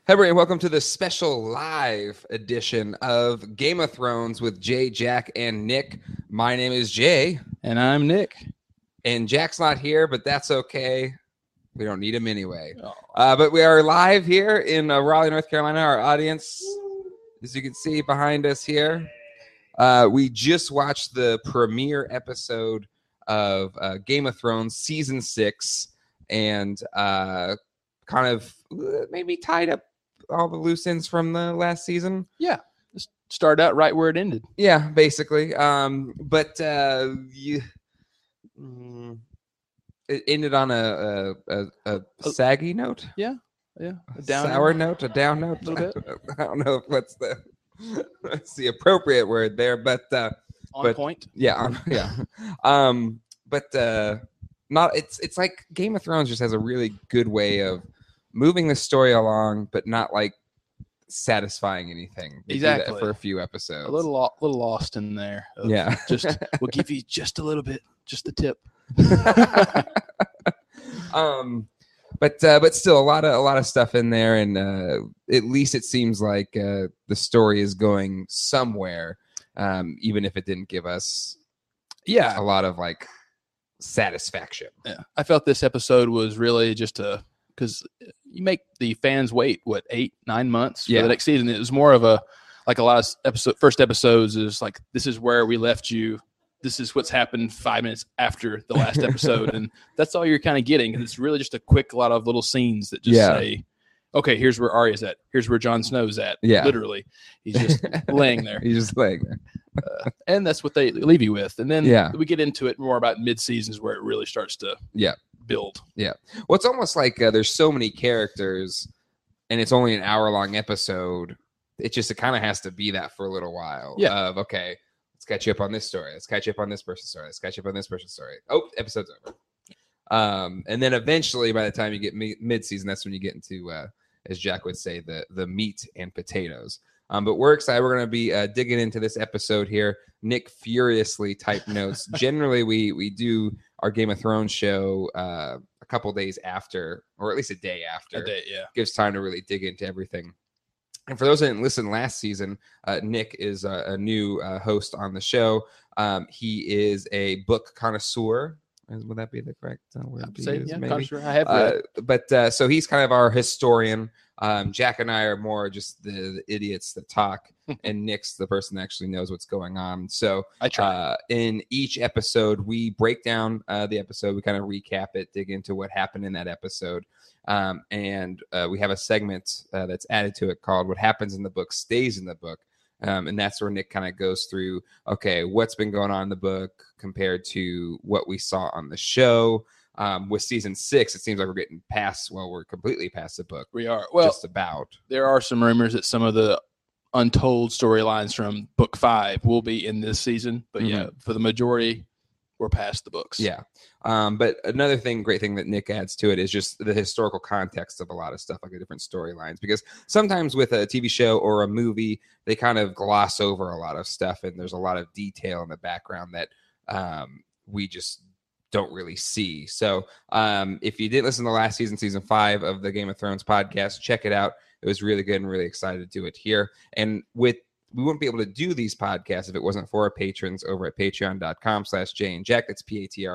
Hey, everybody, and welcome to the special live edition of Game of Thrones with Jay, Jack, and Nick. My name is Jay. And I'm Nick. And Jack's not here, but that's okay. We don't need him anyway. But we are live here in Raleigh, North Carolina. Our audience, as you can see behind us here, we just watched the premiere episode of Game of Thrones Season 6 and kind of maybe tied up all the loose ends from the last season. Yeah, just started out right where it ended. Yeah, basically. But it ended on a saggy note. Yeah, a sour note, a down note. A little bit. I don't know what's the appropriate word there, but on point. Yeah, but not. It's like Game of Thrones just has a really good way of moving the story along, but not like satisfying anything. They exactly. do that for a few episodes. A little lost in there. Yeah. Just we'll give you just a little bit, just the tip. But still a lot of stuff in there, and at least it seems like the story is going somewhere, even if it didn't give us a lot of like satisfaction. Yeah, I felt this episode was really just because you make the fans wait 8-9 months for the next season. It was more of a lot of first episodes is like, this is where we left you. This is what's happened 5 minutes after the last episode. And that's all you're kind of getting. And it's really just a quick lot of little scenes that just say, okay, here's where Arya's at. Here's where Jon Snow's at. Yeah. Literally. He's just laying there. He's just laying there. And that's what they leave you with. And then we get into it more about mid-seasons where it really starts to build. Yeah. Well, it's almost like there's so many characters and it's only an hour-long episode. It kind of has to be that for a little while. Yeah. Of, okay, let's catch you up on this story. Let's catch you up on this person's story. Let's catch you up on this person's story. Oh, episode's over. And then eventually, by the time you get mid-season, that's when you get into, as Jack would say, the meat and potatoes. But we're excited. We're going to be digging into this episode here. Nick furiously typed notes. Generally, we do our Game of Thrones show a couple days after, or at least a day after. A day, yeah. Gives time to really dig into everything. And for those that didn't listen last season, Nick is a new host on the show. He is a book connoisseur. Would that be the correct word to use? Yeah, maybe? sure. I have read. But so he's kind of our historian. Jack and I are more just the idiots that talk, and Nick's the person that actually knows what's going on. So I try. In each episode, we break down the episode. We kind of recap it, dig into what happened in that episode. And we have a segment that's added to it called What Happens in the Book Stays in the Book. And that's where Nick kind of goes through, okay, what's been going on in the book compared to what we saw on the show. With season 6, it seems like we're getting we're completely past the book. We are. Well, just about. There are some rumors that some of the untold storylines from book 5 will be in this season. But for the majority, we're past the books. Yeah. But another great thing that Nick adds to it is just the historical context of a lot of stuff, like the different storylines. Because sometimes with a TV show or a movie, they kind of gloss over a lot of stuff, and there's a lot of detail in the background that we just don't really see. So if you didn't listen to the last season 5 of the Game of Thrones podcast, check it out. It was really good and really excited to do it here. And we wouldn't be able to do these podcasts if it wasn't for our patrons over at patreon.com/Jay and Jack. That's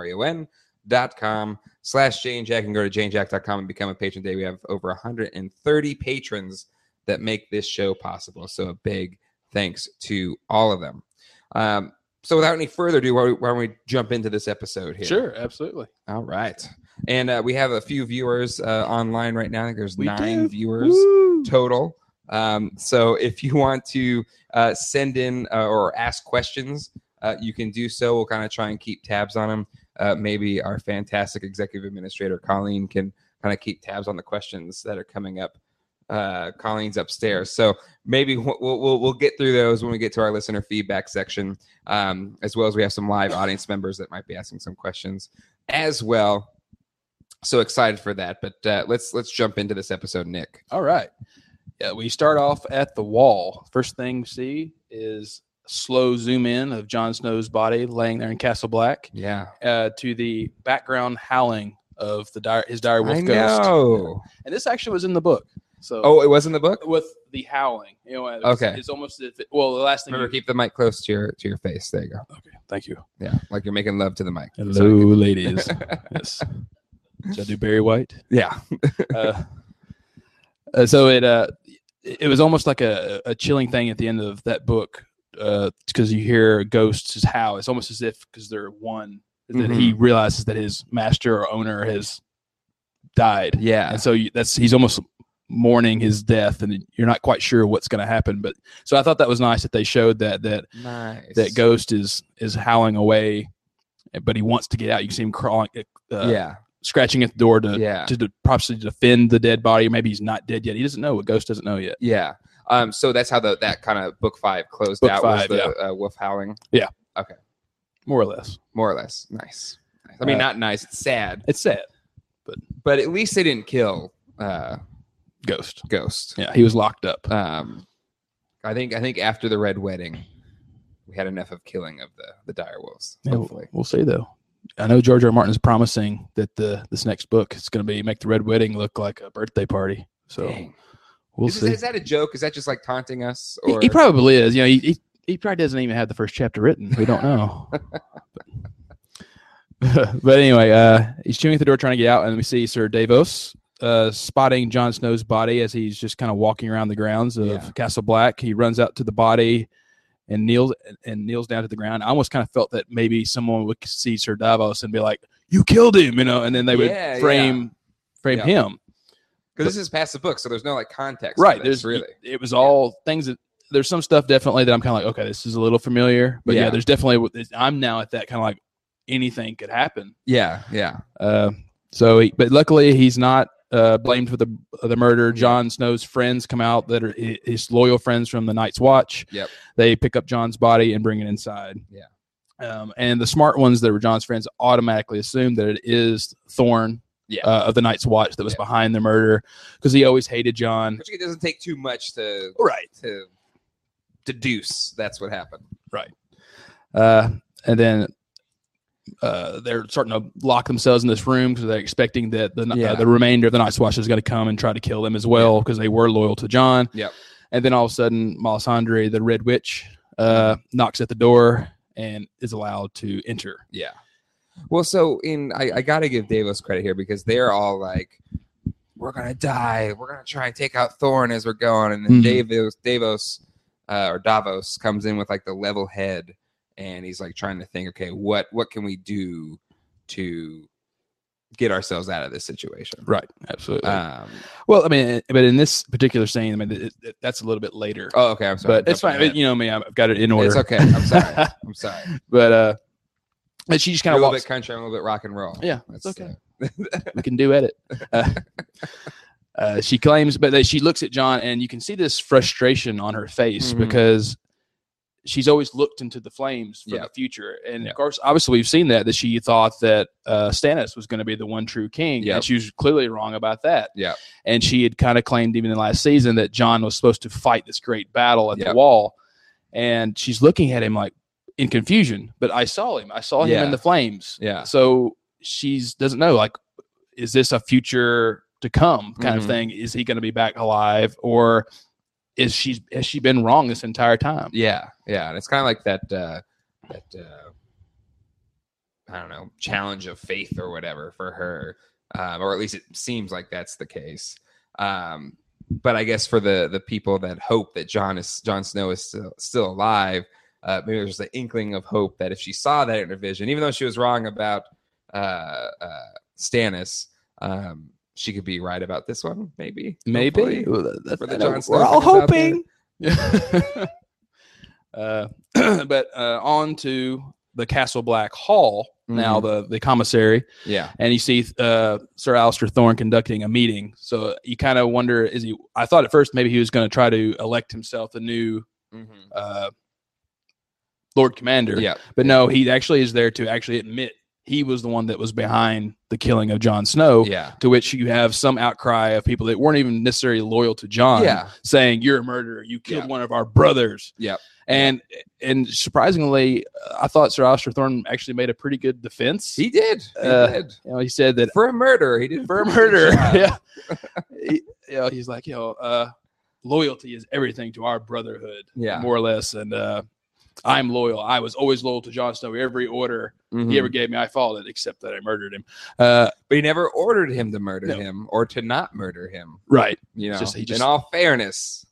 patreon.com/Jay and Jack. You can go to jayandjack.com and become a patron today. We have over 130 patrons that make this show possible. So a big thanks to all of them. So without any further ado, why don't we jump into this episode here? Sure, absolutely. All right. And we have a few viewers online right now. I think there's 9 viewers total. So if you want to send in or ask questions, you can do so. We'll kind of try and keep tabs on them. Maybe our fantastic executive administrator, Colleen, can kind of keep tabs on the questions that are coming up. Colleen's upstairs, so maybe we'll get through those when we get to our listener feedback section, as well as we have some live audience members that might be asking some questions as well. So excited for that, but let's jump into this episode, Nick. All right. Yeah, we start off at the wall. First thing we see is a slow zoom in of Jon Snow's body laying there in Castle Black. Yeah. To the background howling of his dire wolf I ghost. know. And this actually was in the book. So it was in the book with the howling. Okay. It's almost as if the last thing. Remember, keep the mic close to your face. There you go. Okay, thank you. Yeah, like you're making love to the mic. Hello, ladies. Yes. Should I do Barry White? Yeah. So it was almost like a chilling thing at the end of that book, because you hear ghosts howl. It's almost as if because they're one that he realizes that his master or owner has died. Yeah, and so he's almost mourning his death, and you're not quite sure what's going to happen. But so I thought that was nice that they showed that ghost is howling away, but he wants to get out. You can see him crawling. Scratching at the door to possibly defend the dead body. Maybe he's not dead yet. He doesn't know. Ghost doesn't know yet. Yeah. So that's how that kind of book 5 closed out. Was the wolf howling. Yeah. Okay. More or less. Nice. I mean, not nice. It's sad. It's sad. But at least they didn't kill Ghost. Yeah, he was locked up. I think after the Red Wedding, we had enough of killing of the dire wolves. Yeah, hopefully, we'll see though. I know George R. R. Martin is promising that this next book is going to make the Red Wedding look like a birthday party. So we'll see. Is that a joke? Is that just like taunting us? Or? He probably is. He probably doesn't even have the first chapter written. We don't know. But anyway, he's chewing at the door trying to get out, and we see Sir Davos spotting Jon Snow's body as he's just kind of walking around the grounds of Castle Black. He runs out to the body and kneels down to the ground. I almost kind of felt that maybe someone would see Sir Davos and be like, "You killed him," and then they would frame him. Because this is past the book, so there's no context. Right. It was all things that there's some stuff definitely that I'm kind of like, okay, this is a little familiar, but there's definitely, I'm now at that kind of like anything could happen. Yeah. But luckily he's not blamed for the murder. Jon Snow's friends come out that are his loyal friends from the Night's Watch. Yep. They pick up Jon's body and bring it inside. Yeah. And the smart ones that were Jon's friends automatically assume that it is Thorne of the Night's Watch that was behind the murder, because he always hated Jon. Which it doesn't take too much to deduce that's what happened. Right. And then they're starting to lock themselves in this room because they're expecting that the remainder of the Night's Watch is going to come and try to kill them as well, because they were loyal to Jon. Yep. And then all of a sudden, Melisandre, the Red Witch, knocks at the door and is allowed to enter. Yeah. Well, so I got to give Davos credit here, because they're all like, we're going to die. We're going to try and take out Thorne as we're going. And then Davos comes in with the level head, and he's trying to think, okay, what can we do to get ourselves out of this situation? Right. Absolutely. Well, I mean, but in this particular scene, I mean, that's a little bit later. Oh, okay. I'm sorry. But it's fine. You know me, I've got it in order. It's okay. I'm sorry. I'm sorry. But she just kind of walks. A little bit country, I'm a little bit rock and roll. Yeah, that's okay. We can do edit. She claims, but she looks at Jon, and you can see this frustration on her face, because she's always looked into the flames for the future. And of course, obviously we've seen that she thought that Stannis was going to be the one true king. And she was clearly wrong about that. Yeah. And she had kind of claimed even in the last season that Jon was supposed to fight this great battle at the wall. And she's looking at him in confusion, but I saw him in the flames. Yeah. So she doesn't know, is this a future to come kind of thing? Is he going to be back alive, or has she been wrong this entire time? Yeah. And it's kind of like that I don't know, challenge of faith or whatever for her, or at least it seems like that's the case. But I guess for the people that hope that Jon Snow is still alive, maybe there's an inkling of hope that if she saw that in her vision, even though she was wrong about Stannis, she could be right about this one. Maybe. Well, we're all hoping. But on to the Castle Black Hall now, the commissary. Yeah. And you see Sir Alistair Thorne conducting a meeting. So you kind of wonder, I thought at first maybe he was going to try to elect himself the new Lord Commander. Yeah. But no, he actually is there to actually admit he was the one that was behind the killing of Jon Snow. Yeah. To which you have some outcry of people that weren't even necessarily loyal to Jon, saying, "You're a murderer. You killed one of our brothers." Yeah. And surprisingly, I thought Sir Alistair Thorne actually made a pretty good defense. He did. He said that for a murder, he did for a murder. Yeah. he's like, loyalty is everything to our brotherhood, more or less. And I'm loyal. I was always loyal to Jon Snow. Every order he ever gave me, I followed it, except that I murdered him. But he never ordered him to murder him or to not murder him. Right. You know, in all fairness.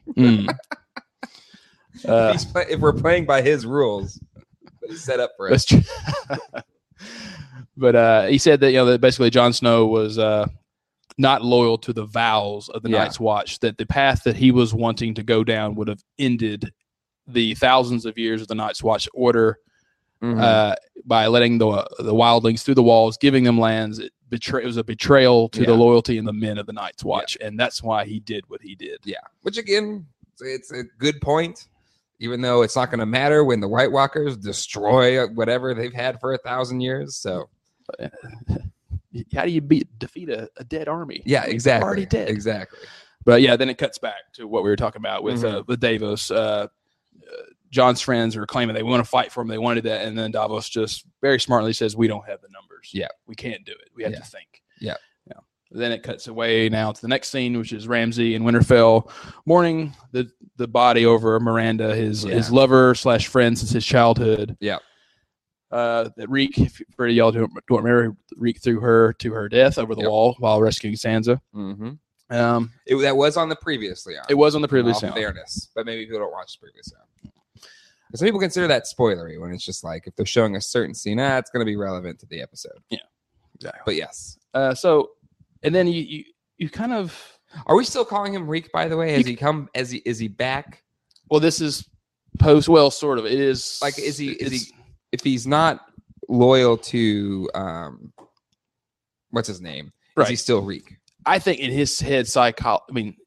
If we're playing by his rules, that he set up for us. That's true. But he said that, that basically Jon Snow was not loyal to the vows of the Night's Watch, that the path that he was wanting to go down would have ended the thousands of years of the Night's Watch order by letting the wildlings through the walls, giving them lands. It was a betrayal to the loyalty and the men of the Night's Watch, and that's why he did what he did. Yeah, which again, it's a good point, even though it's not going to matter when the White Walkers destroy whatever they've had for 1,000 years. So how do you defeat a dead army? Yeah, exactly. They're already dead. Exactly. But yeah, then it cuts back to what we were talking about with Davos. Jon's friends are claiming they want to fight for him. They wanted that. And then Davos just very smartly says, we don't have the numbers. Yeah. We can't do it. We have to think. Yeah. Then it cuts away now to the next scene, which is Ramsay and Winterfell mourning the body over Miranda, his lover / friend since his childhood. Yeah. That Reek, for y'all don't remember, Reek threw her to her death over the wall while rescuing Sansa. That was on the previously on. It was on the previous on. Fairness, but maybe people don't watch the previous on. Some people consider that spoilery when it's just like if they're showing a certain scene, it's going to be relevant to the episode. Yeah, exactly. But yes. And then you kind of are we still calling him Reek? By the way, has he come? Is he back? Well, this is post. Well, sort of. It is like is he if he's not loyal to what's his name? Is he still Reek? I think in his head, psychologically,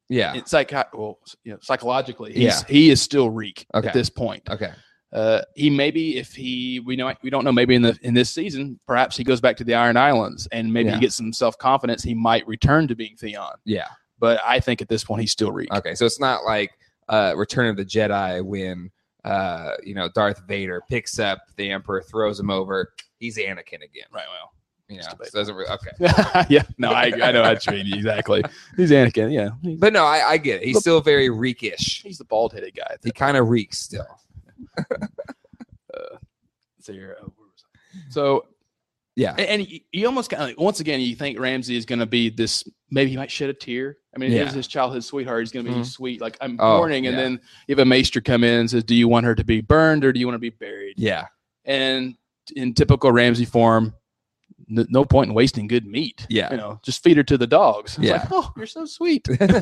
he is still Reek at this point. Okay. He maybe we don't know, maybe in this season, perhaps he goes back to the Iron Islands and maybe he gets some self-confidence. He might return to being Theon. Yeah. But I think at this point he's still Reek. Okay. So it's not like Return of the Jedi when Darth Vader picks up the Emperor, throws him over. He's Anakin again. Right. Well, it doesn't really, okay. Yeah. No, I know what you mean. Exactly. He's Anakin. Yeah. But no, I get it. He's still very Reekish. He's the bald-headed guy. He kind of reeks still. So yeah, and you almost kind of once again you think Ramsay is going to be this. Maybe he might shed a tear. I mean, it is his childhood sweetheart. He's going to be sweet, like I'm mourning, and then you have a maester come in and says, "Do you want her to be burned or do you want to be buried?" Yeah, and in typical Ramsay form, no point in wasting good meat. Yeah, just feed her to the dogs. It's yeah, like, oh, you're so sweet.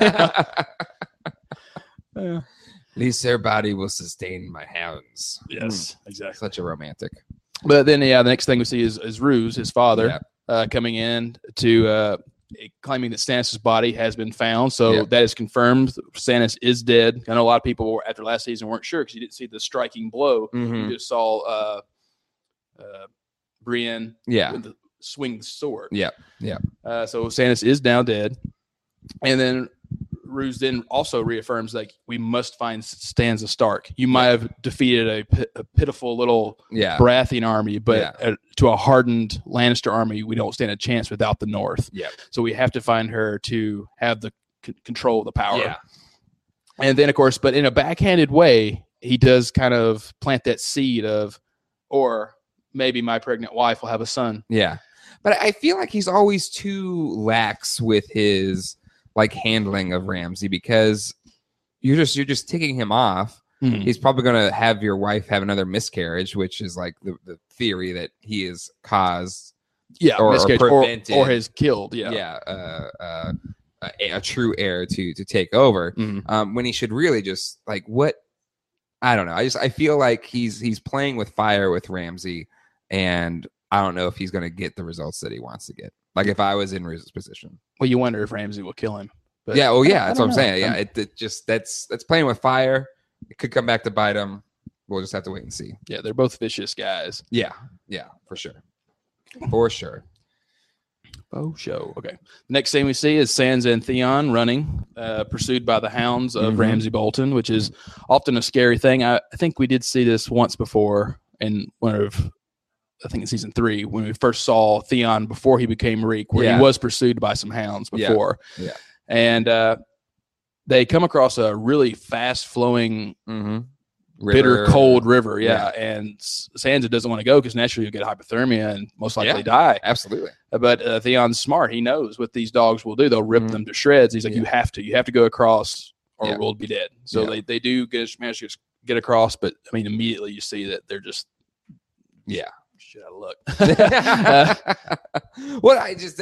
At least their body will sustain my hounds. Yes, exactly. Such a romantic. But then, the next thing we see is Roose, his father, coming in to claiming that Stannis' body has been found. So that is confirmed. Stannis is dead. I know a lot of people after last season weren't sure because you didn't see the striking blow. You just saw Brienne swing the sword. Yeah. So Stannis is now dead. And then Roose then also reaffirms like we must find Sansa Stark. You might have defeated a pitiful little Baratheon army, but to a hardened Lannister army, we don't stand a chance without the North. Yeah. So we have to find her to have the control of the power. Yeah. And then, of course, but in a backhanded way, he does kind of plant that seed of, or maybe my pregnant wife will have a son. Yeah. But I feel like he's always too lax with his handling of Ramsay because you're just ticking him off. He's probably going to have your wife have another miscarriage, which is like the theory that he has caused, or prevented, or has killed, a true heir to take over. When he should really just what I don't know. I feel like he's playing with fire with Ramsay, and I don't know if he's going to get the results that he wants to get. Like if I was in Roose's position. Well, you wonder if Ramsay will kill him. But that's what I'm saying. Yeah, it just that's playing with fire. It could come back to bite him. We'll just have to wait and see. Yeah, they're both vicious guys. Yeah, for sure. For sure. Oh, show. Okay. Next thing we see is Sansa and Theon running, pursued by the hounds of Ramsay Bolton, which is often a scary thing. I think we did see this once before in I think in season 3 when we first saw Theon before he became Reek, where he was pursued by some hounds before. Yeah. And they come across a really fast-flowing, bitter, cold river. Yeah. And Sansa doesn't want to go because naturally you'll get hypothermia and most likely die. Absolutely. But Theon's smart. He knows what these dogs will do. They'll rip them to shreds. He's like, you have to go across or we'll be dead. So they do manage to get across, but I mean, immediately you see that they're just shit out of luck. Well,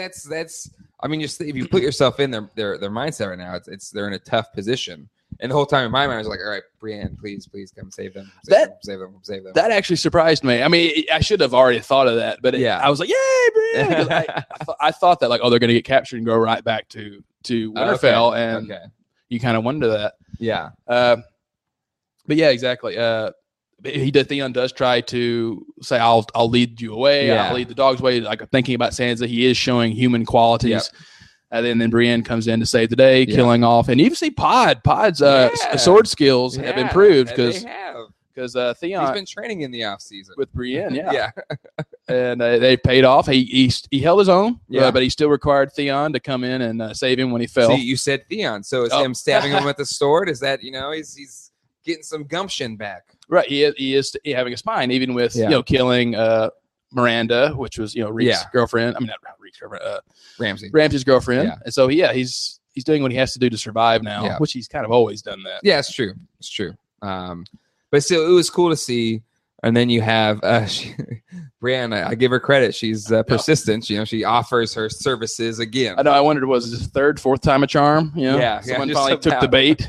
I mean, just if you put yourself in their mindset right now, it's they're in a tough position. And the whole time in my mind, I was like, all right, Brienne, please come save them. Save them. That actually surprised me. I mean, I should have already thought of that, but I was like, yay, Brienne. I thought that, like, oh, they're going to get captured and go right back to Winterfell. And you kind of wonder that. Yeah. But yeah, exactly. Theon does try to say, I'll lead you away. Yeah. I'll lead the dogs away. Like, thinking about Sansa, he is showing human qualities. Yep. And then Brienne comes in to save the day, killing off. And you even see Pod's sword skills have improved because Theon he's been training in the off season with Brienne. And they paid off. He held his own, but he still required Theon to come in and save him when he fell. See, you said Theon, so it's him stabbing him with the sword. Is that he's getting some gumption back? Right, he is having a spine, even with killing Miranda, which was Reek's girlfriend. I mean, not Reek's girlfriend, Ramsay's girlfriend. And so he's doing what he has to do to survive now, which he's kind of always done that. Yeah, it's true. But still, it was cool to see. And then you have Brienne. I give her credit. She's persistent. She offers her services again. I know. I wondered, was this third, fourth time a charm? Someone finally took the bait.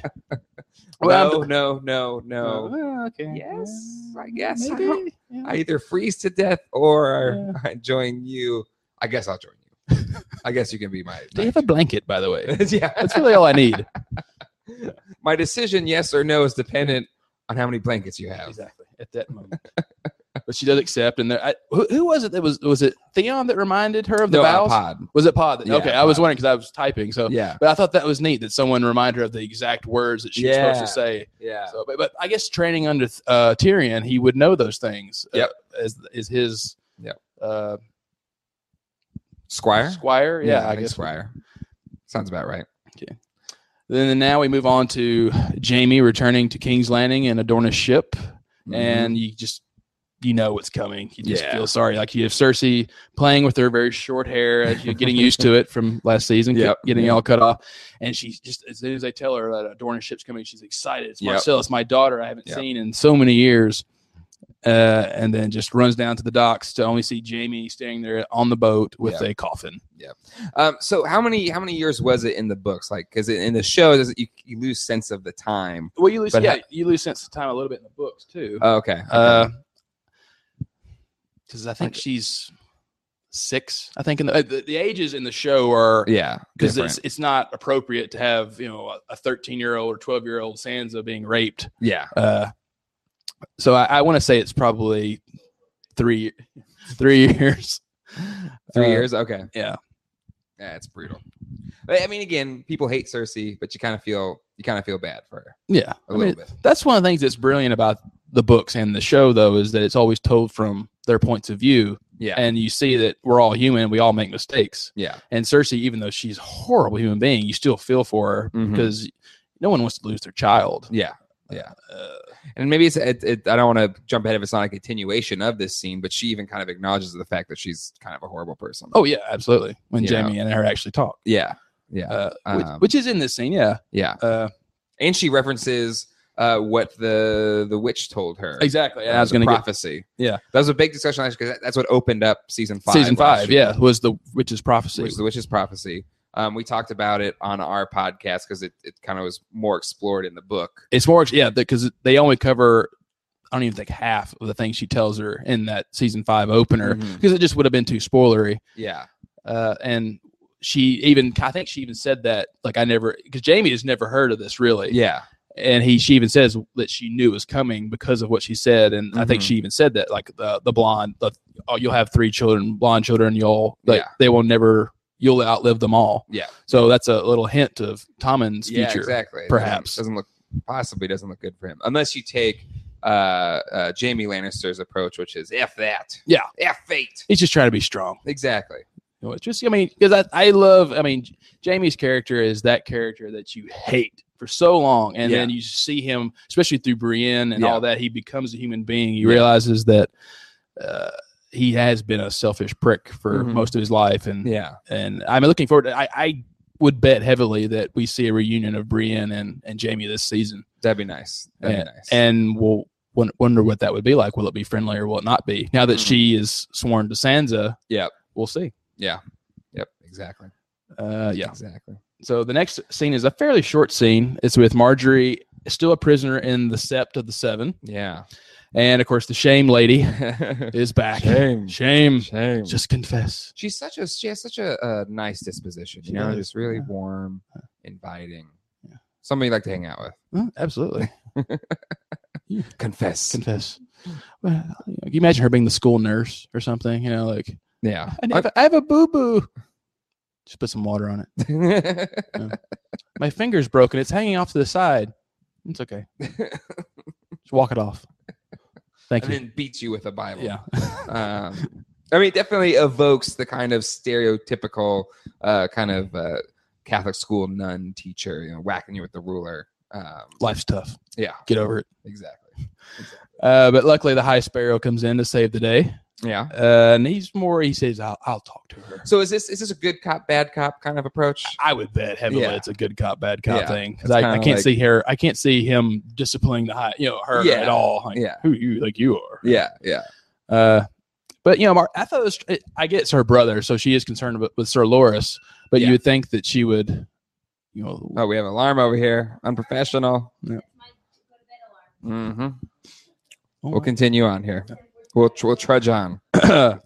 No. Okay. Yes, I guess. Maybe. I either freeze to death or I join you. I guess I'll join you. I guess you can be my. Do you have a blanket, by the way? Yeah, that's really all I need. My decision, yes or no, is dependent on how many blankets you have. Exactly at that moment. But she does accept. And who was it that was it Theon that reminded her of the vows? Pod. Was it Pod? Okay, Pod. I was wondering because I was typing. So yeah, but I thought that was neat that someone reminded her of the exact words that she was supposed to say. Yeah. So, but I guess training under Tyrion, he would know those things. Yep. As his. Squire. Yeah, I guess Squire. Sounds about right. Okay. Then now we move on to Jaime returning to King's Landing in a Dornish ship, and you know what's coming. You just feel sorry. Like you have Cersei playing with her very short hair as you're getting used to it from last season, getting all cut off. And she's just, as soon as they tell her that a Dornish ship's coming, she's excited. It's Marcellus, my daughter I haven't seen in so many years. And then just runs down to the docks to only see Jaime standing there on the boat with a coffin. Yeah. So how many years was it in the books? Like, because in the show, you lose sense of the time. Well, you lose sense of time a little bit in the books too. Oh, okay. Because I think she's 6. I think in the ages in the show are because it's not appropriate to have a 13-year-old or 12-year-old Sansa being raped. Yeah. So I want to say it's probably 3 years. 3 years. Okay. Yeah. Yeah, it's brutal. I mean, again, people hate Cersei, but you kind of feel bad for her. Yeah, a little bit. That's one of the things that's brilliant about the books and the show, though, is that it's always told from their points of view. Yeah, and you see that we're all human, we all make mistakes. Yeah, and Cersei, even though she's a horrible human being, you still feel for her because no one wants to lose their child. Yeah. Yeah. And maybe I don't want to jump ahead if it's not a continuation of this scene, but she even kind of acknowledges the fact that she's kind of a horrible person. Oh, yeah, absolutely. When Jaime and her actually talk. Yeah. Yeah. Which is in this scene. Yeah. Yeah. And she references what the witch told her. Exactly. I was going to prophecy. Yeah. That was a big discussion because that's what opened up season 5. Season 5. Yeah. Was the witch's prophecy. The witch's prophecy. We talked about it on our podcast because it kind of was more explored in the book. It's more, because they only cover, I don't even think half of the things she tells her in that season 5 opener because it just would have been too spoilery. Yeah. And I think she even said that, like, because Jaime has never heard of this really. Yeah. And she even says that she knew it was coming because of what she said. And I think she even said that, like, the blonde, you'll have 3 children, blonde children, they will never, you'll outlive them all. Yeah. So that's a little hint of Tommen's future. Yeah, exactly. Perhaps. Doesn't look good for him. Unless you take Jaime Lannister's approach, which is F that. Yeah. F fate. He's just trying to be strong. Exactly. You know, it's just, I mean, because I love, I mean, Jamie's character is that character that you hate for so long, and then you see him, especially through Brienne and all that, he becomes a human being. He realizes that he has been a selfish prick for most of his life, and I'm looking forward to. I would bet heavily that we see a reunion of Brienne and Jamie this season. That'd be nice. And we'll wonder what that would be like. Will it be friendly or will it not be? Now that she is sworn to Sansa, we'll see. Yeah. Yep. Exactly. Exactly. So the next scene is a fairly short scene. It's with Marjorie, still a prisoner in the Sept of the Seven. Yeah. And of course, the Shame Lady is back. Shame. Just confess. She has such a nice disposition. You know, just really warm, inviting. Yeah. Somebody you like to hang out with. Well, absolutely. Confess. Well, can you imagine her being the school nurse or something? You know, like, I have a boo boo. Just put some water on it. My finger's broken. It's hanging off to the side. It's okay. Just walk it off. Thank you. And then beats you with a Bible. Yeah. I mean, it definitely evokes the kind of stereotypical kind of Catholic school nun teacher, you know, whacking you with the ruler. Life's tough. Yeah. Get over it. Exactly. But luckily the High Sparrow comes in to save the day. Yeah. And he says, I'll talk to her. So is this a good cop, bad cop kind of approach? I would bet heavily it's a good cop, bad cop thing. Because I can't see him disciplining her at all. Like, who you like you are. Yeah. But you know, I thought I get it's her brother, so she is concerned with Sir Loras. But you would think that she would, you know. Oh, we have an alarm over here. Unprofessional. Yeah. Mm-hmm. We'll continue on here. We'll trudge on. But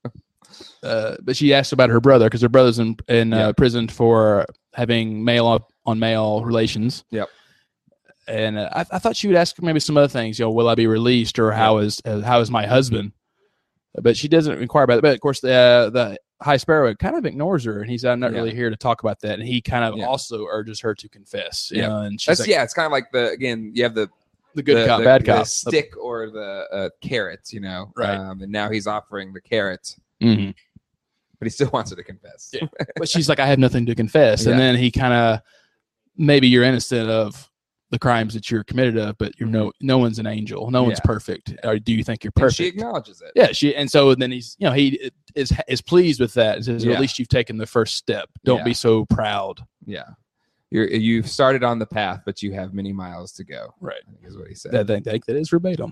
she asked about her brother because her brother's in prison for having male on male relations. Yep. And I thought she would ask maybe some other things. You know, will I be released, or how is my husband? But she doesn't inquire about it. But of course, the High Sparrow kind of ignores her, and he's not really here to talk about that. And he kind of also urges her to confess. You know, and she's it's kind of like you have the good cop, bad cop, the stick or the carrot, you know. Right. And now he's offering the carrot, but he still wants her to confess. Yeah. But she's like, I have nothing to confess. And then he kind of, maybe you're innocent of the crimes that you're committed of, but you're no one's an angel. No one's perfect. Or do you think you're perfect? And she acknowledges it. Yeah. And so then he's, you know, he is pleased with that. And says, at least you've taken the first step. Don't be so proud. Yeah. You've started on the path, but you have many miles to go. Right. I think is what he said. I think that is verbatim.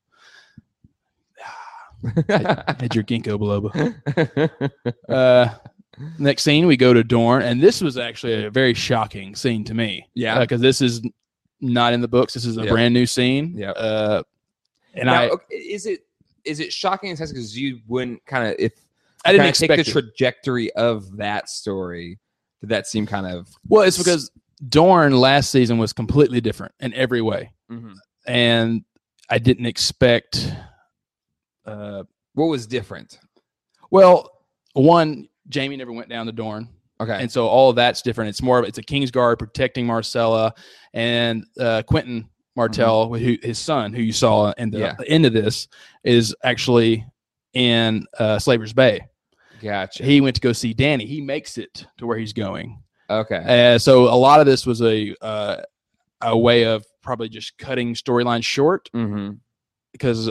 Had your ginkgo biloba. Next scene, we go to Dorne, and this was actually a very shocking scene to me. Yeah. Because this is not in the books. This is a brand new scene. Yeah. Is it shocking in the sense because you wouldn't kind of I didn't expect the trajectory of that story. Did that seem kind of... Well, it's because Dorne last season was completely different in every way. Mm-hmm. And I didn't expect... what was different? Well, one, Jamie never went down to Dorne. Okay. And so all of that's different. It's a Kingsguard protecting Marcella, and Quentin Martell, his son, who you saw in the end of this, is actually in Slaver's Bay. Gotcha. He went to go see Danny. He makes it to where he's going. Okay. So a lot of this was a way of probably just cutting storylines short, because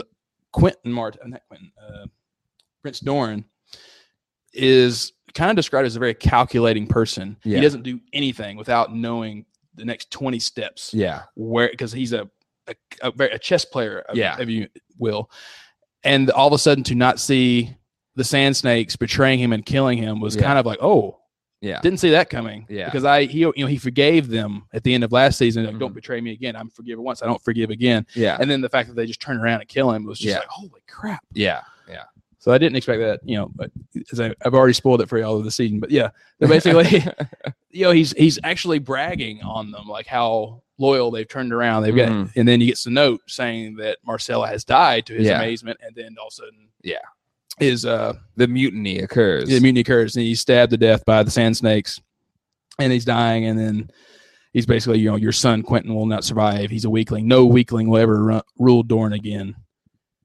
Prince Doran is kind of described as a very calculating person. Yeah. He doesn't do anything without knowing the next 20 steps. Yeah. Because he's a chess player, if you will. And all of a sudden to not see the Sand Snakes betraying him and killing him was kind of like, didn't see that coming. Yeah. Because he forgave them at the end of last season. Like, don't betray me again. I'm forgiven once. I don't forgive again. Yeah. And then the fact that they just turned around and kill him was just like, holy crap. Yeah. Yeah. So I didn't expect that, but as I've already spoiled it for y'all of the season. But so basically, he's actually bragging on them, like how loyal they've turned around. They've got, and then he gets a note saying that Marcella has died, to his amazement, and then all of a sudden, the mutiny occurs. The mutiny occurs, and he's stabbed to death by the Sand Snakes, and he's dying, and then he's basically, your son Quentin will not survive. He's a weakling. No weakling will ever rule Dorne again.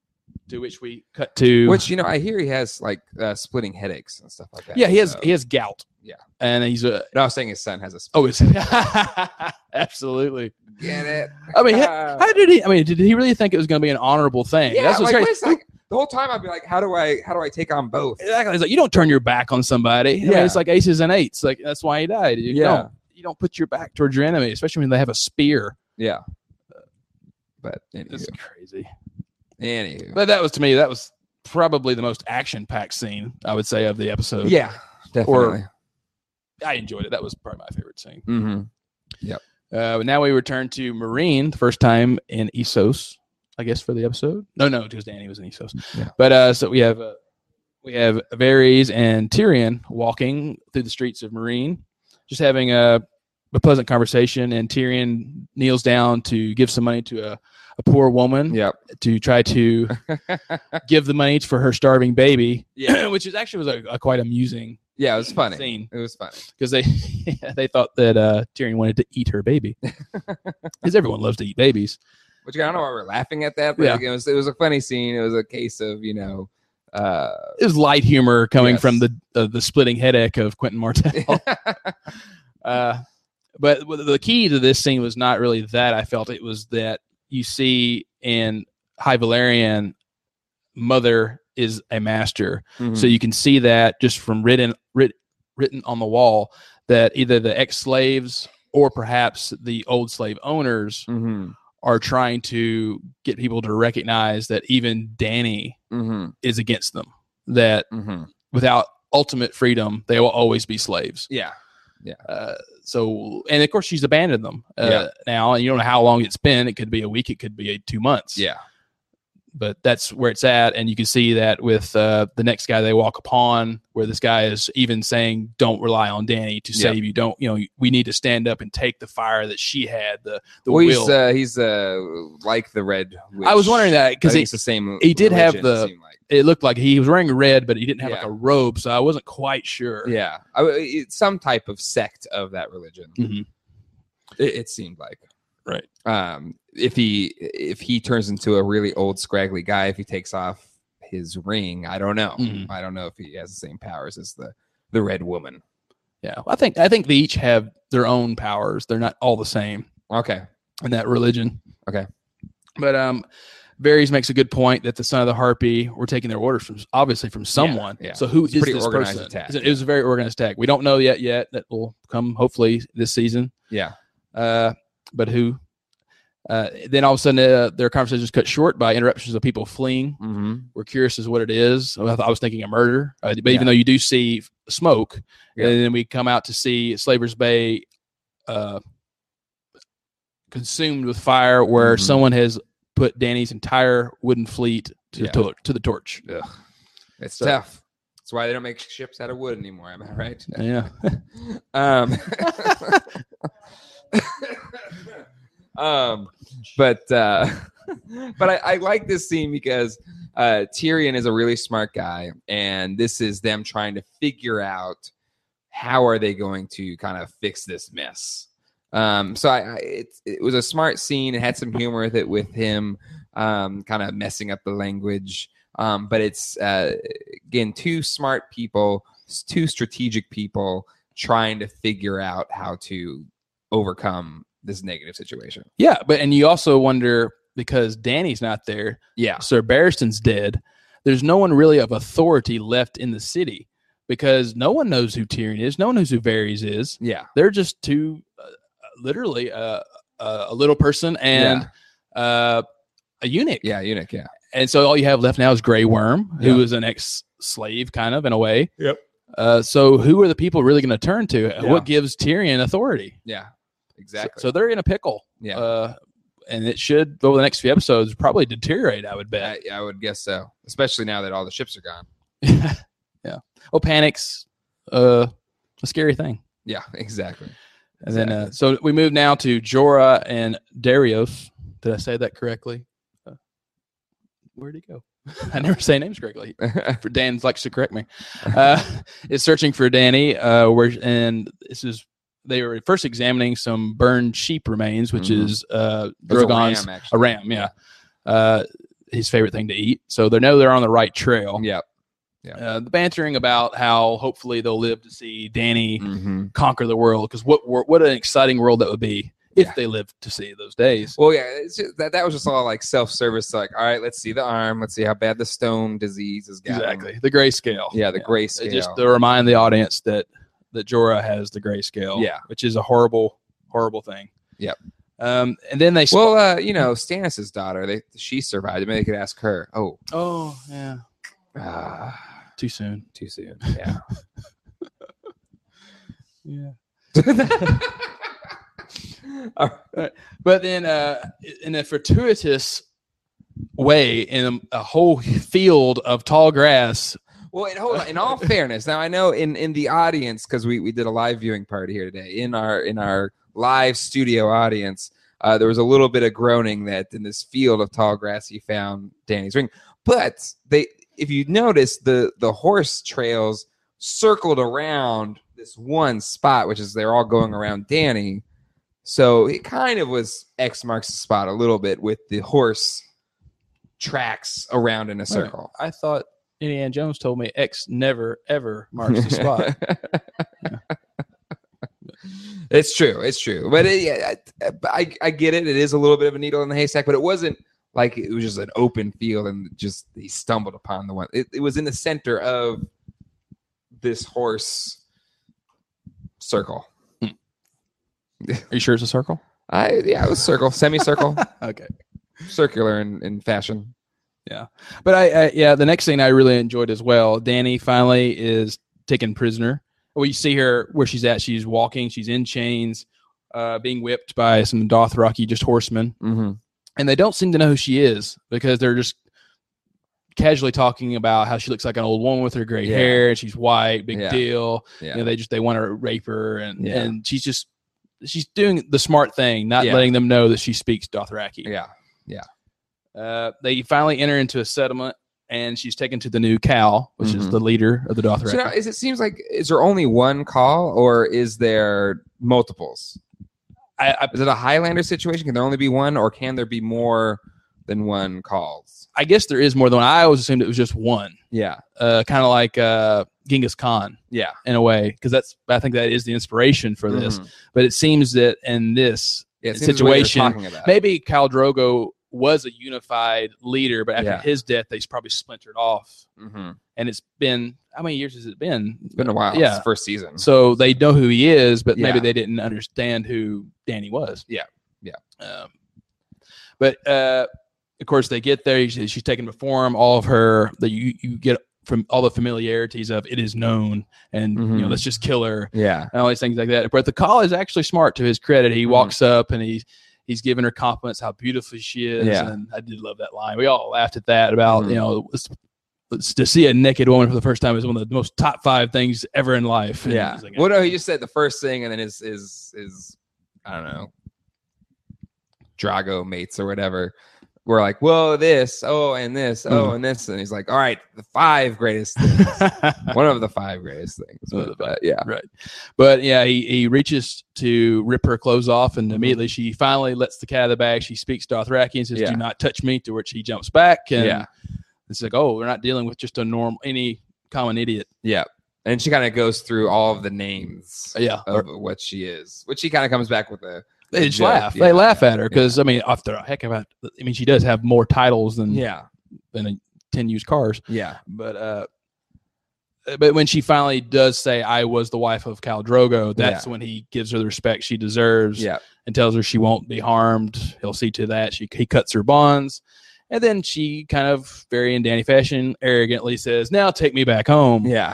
To which we cut to, which I hear he has like splitting headaches and stuff like that. Yeah, he has gout. Yeah, and he's a. No, I was saying his son has a. Absolutely. Get it? I mean, how did he? I mean, did he really think it was going to be an honorable thing? Yeah, that's what's like the whole time I'd be like, how do I take on both? Exactly. It's like you don't turn your back on somebody. Yeah, I mean, it's like aces and eights. Like that's why he died. You don't put your back towards your enemy, especially when they have a spear. Yeah. But it's crazy. Anywho. But that was, to me, that was probably the most action-packed scene, I would say, of the episode. Yeah, definitely. I enjoyed it. That was probably my favorite scene. Mm-hmm. Yep. Now we return to Marine, the first time in Essos, I guess, for the episode. No, because Danny was in Essos. Yeah. But so we have Varys and Tyrion walking through the streets of Marine, just having a pleasant conversation, and Tyrion kneels down to give some money to a poor woman to try to give the money for her starving baby, which is actually was a quite amusing it was funny scene. It was funny because they thought that Tyrion wanted to eat her baby, because everyone loves to eat babies. Which I don't know why we're laughing at that, but it was a funny scene. It was a case of it was light humor coming from the splitting headache of Quentin Martell. But the key to this scene was not really that. I felt it was that you see in High Valyrian, mother is a master. Mm-hmm. So you can see that just from written on the wall that either the ex-slaves or perhaps the old slave owners are trying to get people to recognize that even Danny is against them. That without ultimate freedom, they will always be slaves. Yeah. Yeah. So, and of course, she's abandoned them now, and you don't know how long it's been. It could be a week. It could be 2 months. Yeah. But that's where it's at. And you can see that with the next guy they walk upon, where this guy is even saying, don't rely on Danny to save you. Don't, we need to stand up and take the fire that she had, the will. He's like the Red Witch. I was wondering that because it's the same. He did have it looked like he was wearing red, but he didn't have like a robe. So I wasn't quite sure. Yeah. It's some type of sect of that religion. Mm-hmm. It seemed like. Right. If he turns into a really old scraggly guy, if he takes off his ring, I don't know. Mm-hmm. I don't know if he has the same powers as the Red Woman. Yeah, I think they each have their own powers. They're not all the same. Okay. In that religion. Okay. But Varys makes a good point that the Son of the Harpy were taking their orders from someone. Yeah. So who is this organized person? Attack. It was a very organized attack. We don't know yet. That will come hopefully this season. Yeah. But who? Then all of a sudden, their conversations cut short by interruptions of people fleeing. Mm-hmm. We're curious as what it is. I was thinking a murder, but even though you do see smoke, and then we come out to see Slaver's Bay consumed with fire, where someone has put Danny's entire wooden fleet to the torch. Ugh. It's tough. That's why they don't make ships out of wood anymore. Am I right? Yeah. But I like this scene because Tyrion is a really smart guy, and this is them trying to figure out how are they going to kind of fix this mess. So it was a smart scene. It had some humor with him kind of messing up the language. But it's again, two smart people, two strategic people trying to figure out how to overcome this negative situation. Yeah, and you also wonder, because Danny's not there. Yeah, Sir Barristan's dead. There's no one really of authority left in the city, because no one knows who Tyrion is. No one knows who Varys is. Yeah, they're just two, literally a little person and a eunuch. Yeah, eunuch. Yeah, and so all you have left now is Grey Worm, who is an ex-slave, kind of in a way. Yep. So who are the people really going to turn to? Yeah. What gives Tyrion authority? Yeah. Exactly. So they're in a pickle. Yeah. And it should, over the next few episodes, probably deteriorate, I would bet. I would guess so. Especially now that all the ships are gone. Yeah. Oh, panic's a scary thing. Yeah, exactly. And then, so we move now to Jorah and Darius. Did I say that correctly? Where'd he go? I never say names correctly. Dan likes to correct me. Is searching for Danny. And this is, they were first examining some burned sheep remains, which is Drogon's a ram. Yeah. his favorite thing to eat. So they know they're on the right trail. Yeah. The bantering about how hopefully they'll live to see Dany conquer the world, because what an exciting world that would be if they lived to see those days. Well, yeah, it's just, that was just all like self-service. Like, all right, let's see the arm. Let's see how bad the stone disease is getting. Exactly, the grayscale. Yeah, the grayscale. Just to remind the audience that Jorah has the grayscale. Yeah, which is a horrible thing. Yep. And then they Stannis' daughter. She survived. Maybe they could ask her. Oh yeah. Too soon. Yeah. Yeah. All right. But then in a fortuitous way, in a whole field of tall grass. Well, hold on. In all fairness, now I know in the audience, because we did a live viewing party here today, in our live studio audience, there was a little bit of groaning that in this field of tall grass he found Dany's ring. But if you notice, the horse trails circled around this one spot, which is they're all going around Dany. So it kind of was X marks the spot a little bit with the horse tracks around in a circle. I thought Indiana Jones told me X never, ever marks the spot. It's true. But I get it. It is a little bit of a needle in the haystack, but it wasn't like it was just an open field and just he stumbled upon the one. It was in the center of this horse circle. Are you sure it's a circle? It was circle, semicircle. Okay. Circular in fashion. Yeah. But the next thing I really enjoyed as well, Dany finally is taken prisoner. Well, you see her where she's at. She's walking. She's in chains, being whipped by some Dothraki, just horsemen. Mm-hmm. And they don't seem to know who she is because they're just casually talking about how she looks like an old woman with her gray hair and she's white, big deal. Yeah. They want to rape her and she's doing the smart thing, not letting them know that she speaks Dothraki. Yeah. They finally enter into a settlement, and she's taken to the new Khal, which is the leader of the Dothraki. So now, it seems like, is there only one Khal, or is there multiples? Is it a Highlander situation? Can there only be one, or can there be more than one Khals? I guess there is more than one. I always assumed it was just one. Yeah. Kind of like Genghis Khan. Yeah. In a way, because I think that is the inspiration for this. But it seems that in this situation, maybe Khal Drogo was a unified leader, but after his death, they probably splintered off. Mm-hmm. And it's been, how many years has it been? It's been a while. Yeah. It's first season. So they know who he is, but maybe they didn't understand who Dany was. Yeah. But of course, they get there. She's taken before him. All of her, you get from all the familiarities of it is known, and let's just kill her. Yeah. And all these things like that. But the Khal is actually smart, to his credit. He walks up and he's giving her compliments how beautiful she is. Yeah. And I did love that line. We all laughed at that about, to see a naked woman for the first time is one of the most top 5 things ever in life. And yeah. Like, well, no, he just said the first thing, and then his I don't know, Drago mates or whatever were like, well, this, and this, and this. And he's like, all right, the 5 greatest things. One of the 5 greatest things. But yeah. Right. But yeah, he reaches to rip her clothes off, and immediately she finally lets the cat out of the bag. She speaks Dothraki and says, do not touch me, to which he jumps back. And it's like, we're not dealing with just any common idiot. Yeah. And she kind of goes through all of the names of what she is, which she kind of comes back with they just laugh. Yeah. They laugh at her because she does have more titles than 10 used cars. Yeah. But when she finally does say, I was the wife of Khal Drogo, that's when he gives her the respect she deserves and tells her she won't be harmed. He'll see to that. He cuts her bonds. And then she kind of, very in Dany fashion, arrogantly says, now take me back home. Yeah.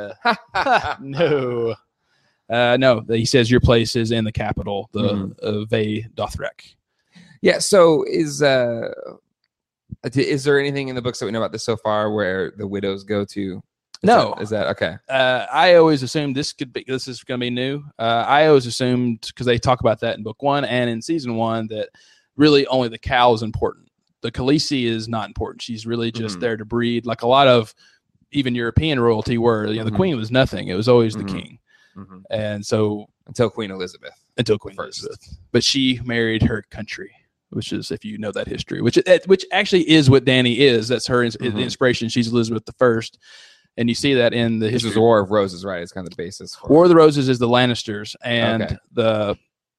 No. No, he says your place is in the capital, the Vae Dothrak. Yeah. So is there anything in the books that we know about this so far where the widows go to? Is that okay? I always assumed this is going to be new. I always assumed, because they talk about that in book 1 and in season 1, that really only the cow is important. The Khaleesi is not important. She's really just there to breed, like a lot of even European royalty were. The queen was nothing. It was always the king. Mm-hmm. And so until Queen Elizabeth. But she married her country. which is, if you know that history, which actually is what Dany is. That's her inspiration. She's Elizabeth I. And you see that in the history. This is the War of Roses, right? It's kind of the basis. War of the Roses is the Lannisters and the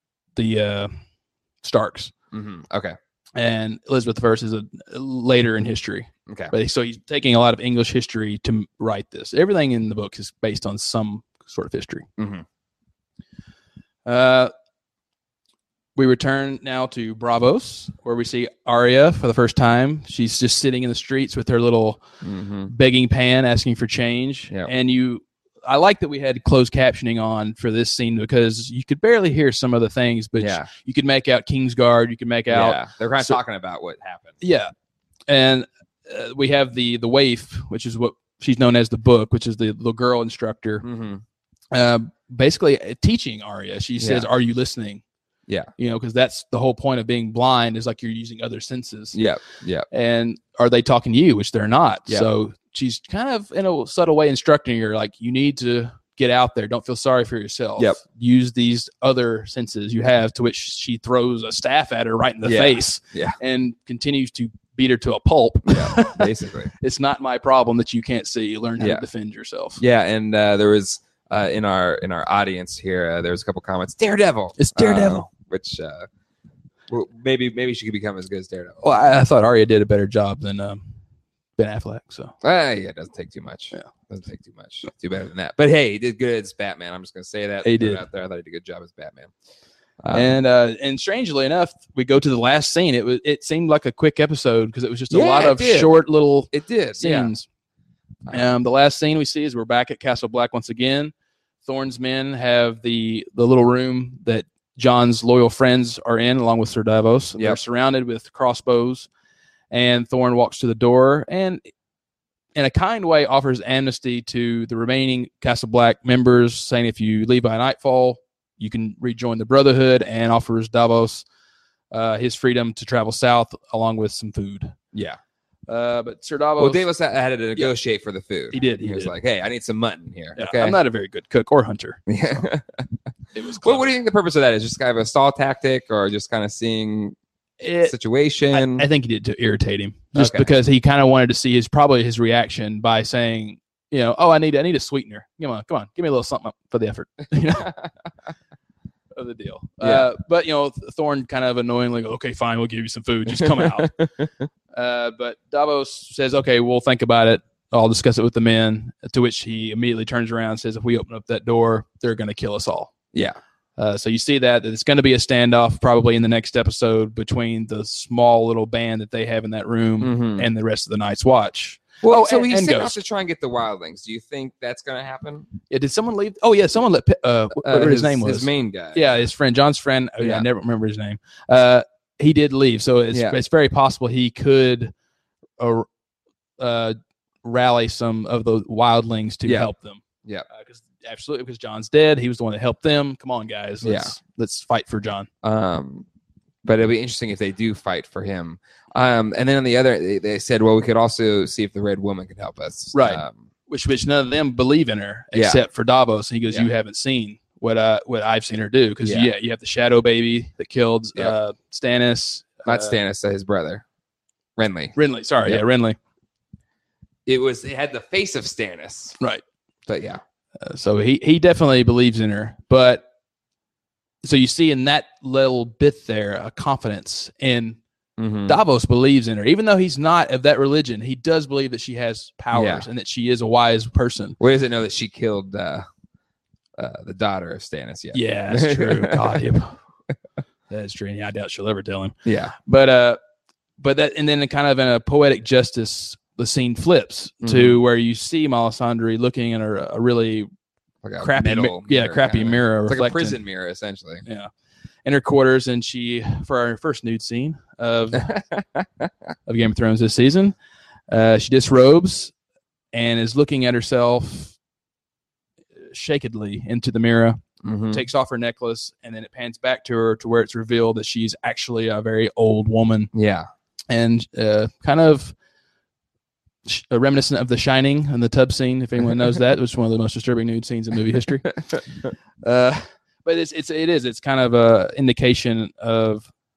Starks. Mm-hmm. Okay. And Elizabeth I is later in history. Okay. But so he's taking a lot of English history to write this. Everything in the book is based on some sort of history. Mm-hmm. We return now to Braavos, where we see Arya for the first time. She's just sitting in the streets with her little begging pan, asking for change. Yep. And I like that we had closed captioning on for this scene because you could barely hear some of the things, but you could make out Kingsguard. You could make out. Yeah, they're kind of talking about what happened. Yeah, and we have the waif, which is what she's known as, the book, which is the little girl instructor. Mm-hmm. Basically teaching Arya. She says, "Are you listening?" Yeah. Because that's the whole point of being blind, is like you're using other senses. Yeah. Yeah. And are they talking to you? Which they're not. Yep. So she's kind of in a subtle way instructing her, like, you need to get out there. Don't feel sorry for yourself. Yep. Use these other senses you have, to which she throws a staff at her right in the face and continues to beat her to a pulp. Yeah, basically. It's not my problem that you can't see. Learn how to defend yourself. Yeah, and there was in our audience here, there was a couple comments. Daredevil. It's Daredevil. Which well, maybe she could become as good as Daredevil. Well, I thought Arya did a better job than Ben Affleck. So it doesn't take too much. Yeah, doesn't take too much. Do better than that. But hey, he did good as Batman. I'm just gonna say that. He did. Out there. I thought he did a good job as Batman. And strangely enough, we go to the last scene. It seemed like a quick episode because it was just a lot of short little scenes. Yeah. The last scene we see is we're back at Castle Black once again. Thorne's men have the little room that Jon's loyal friends are in, along with Sir Davos. They're surrounded with crossbows, and Thorne walks to the door and, in a kind way, offers amnesty to the remaining Castle Black members, saying if you leave by nightfall, you can rejoin the Brotherhood, and offers Davos his freedom to travel south along with some food. Yeah. But Sir Davos... Well, Davos had to negotiate for the food. He did. He was like, hey, I need some mutton here. Yeah, okay? I'm not a very good cook or hunter. Yeah. So it was what do you think the purpose of that is? Just kind of a stall tactic, or just kind of seeing situation? I think he did to irritate him, just because he kind of wanted to see his reaction by saying, I need a sweetener. Come on, give me a little something for the effort. Of the deal. Yeah. But Thorne kind of annoyingly goes, okay, fine, we'll give you some food. Just come out. But Davos says, okay, we'll think about it. I'll discuss it with the men. To which he immediately turns around and says, if we open up that door, they're going to kill us all. Yeah. So you see that it's going to be a standoff probably in the next episode between the small little band that they have in that room and the rest of the Night's Watch. Well, so he's set out to try and get the wildlings. Do you think that's going to happen? Yeah, did someone leave? Oh, yeah, someone let whatever his name was. His main guy. Yeah, his friend, Jon's friend. I never remember his name. He did leave, so it's very possible he could rally some of the wildlings to help them. Yeah, because Jon's dead. He was the one that helped them. Come on, guys. Let's fight for Jon. But it'll be interesting if they do fight for him. And then on the other, they said, well, we could also see if the Red Woman could help us. Right. Which none of them believe in her except for Davos. And he goes, you haven't seen what I've seen her do. Because, you have the Shadow Baby that killed Stannis. Not Stannis, his brother. Renly. Renly. It had the face of Stannis. Right. But, yeah. So he definitely believes in her. But, so you see in that little bit there a confidence in Davos believes in her. Even though he's not of that religion, he does believe that she has powers and that she is a wise person. Where does it know that she killed the daughter of Stannis yet? Yeah, that's true. God, that's true. Yeah, I doubt she'll ever tell him. Yeah. But that, and then kind of in a poetic justice, the scene flips to where you see Melisandre looking in a really like a crappy mirror. It's like a prison mirror, essentially. Yeah. In her quarters, and she, for our first nude scene of Game of Thrones this season, she disrobes and is looking at herself shakedly into the mirror, takes off her necklace, and then it pans back to her to where it's revealed that she's actually a very old woman. Yeah. And kind of reminiscent of The Shining and the tub scene, if anyone knows that, which is one of the most disturbing nude scenes in movie history. But it's kind of a indication of